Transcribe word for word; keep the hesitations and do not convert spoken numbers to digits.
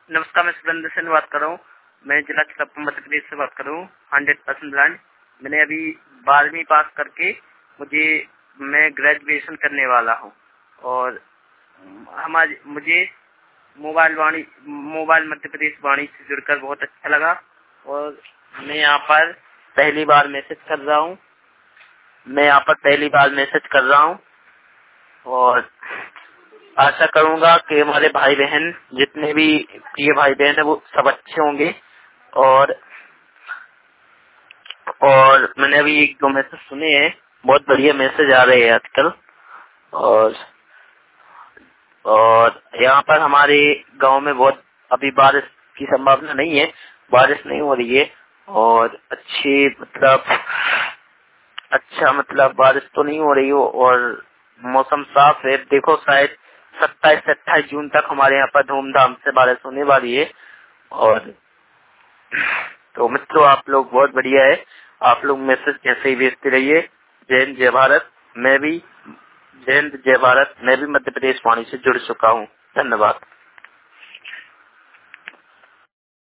नमस्कार, मैं सुरेंद्र से बात कर रहा हूँ। मैं जिला चित्रपुर मध्य प्रदेश से बात कर रहा हूँ। Hundred percent blind. मैंने अभी बारहवीं पास करके मुझे मैं ग्रेजुएशन करने वाला हूँ और हमारे मुझे मोबाइल वाणी मोबाइल मध्य प्रदेश वाणी से जुड़कर बहुत अच्छा लगा और मैं यहाँ पर पहली बार मैसेज कर रहा हूँ मैं यहाँ पर पहली बार मैसेज कर रहा हूँ और आशा करूंगा कि हमारे भाई बहन जितने भी प्रिय भाई बहन है वो सब अच्छे होंगे और और मैंने अभी एक दो मैसेज सुने हैं, बहुत बढ़िया मैसेज आ रहे हैं आजकल। और और यहाँ पर हमारे गांव में बहुत अभी बारिश की संभावना नहीं है, बारिश नहीं हो रही है और अच्छी मतलब अच्छा मतलब बारिश तो नहीं हो रही हो और मौसम साफ है। देखो शायद सत्ताईस से अट्ठाईस जून तक हमारे यहाँ पर धूमधाम से बारिश होने वाली है। और तो मित्रों, आप लोग बहुत बढ़िया है, आप लोग मैसेज ऐसे ही भेजते रहिए। जय हिंद जय भारत। मैं भी जय हिंद जय भारत मैं भी मध्य प्रदेश वाणी से जुड़ चुका हूँ। धन्यवाद।